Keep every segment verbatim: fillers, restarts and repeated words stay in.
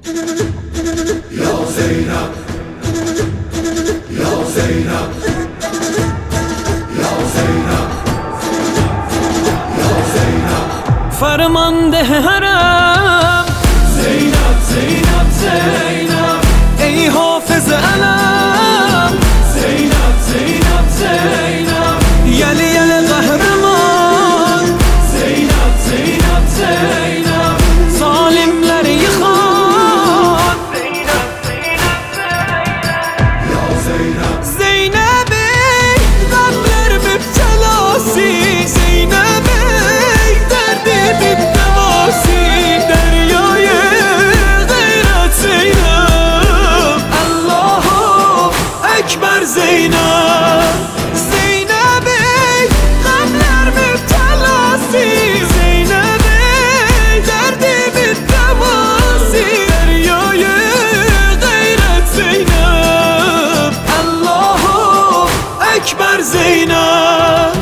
یا زینب یا زینب یا زینب یا زینب فرمانده حرم زینب زینب زینب ای حافظ علم زینب زینب زینب یلی یل قهرمان زینب زینب زینب ظالمleri yıkan زینب زینب زینب یا زینب Zeynep ey kalpler müptelası Zeynep ey derdimin devası Deryaya gayret Zeynep Allahu Ekber Zeynep Zeynep ey kalpler müptelası Zeynep ey derdimin devası Deryaya gayret Zeynep Allahu Ekber Zeynep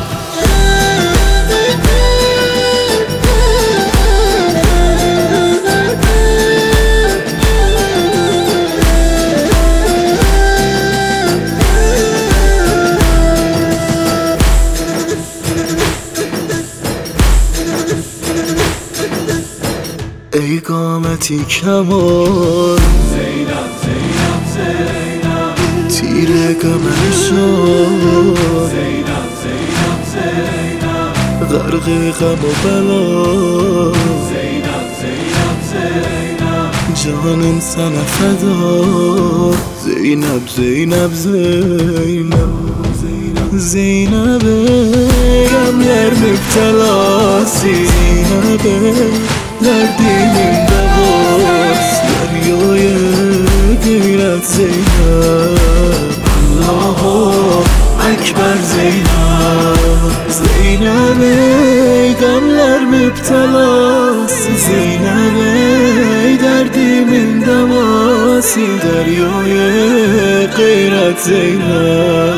ای قامتی کمان زینب زینب زینب تیر قمر شد زینب زینب زینب غرق غم و بلا زینب زینب زینب جانم سنه فدا زینب زینب زینب زینب غمler müptelası Zeynep derdimin devası Deryaya gayret Zeynep Allahu Ekber Zeynep Zeynep ey gamler müptelası Zeynep ey derdimin devası Deryaya gayret Zeynep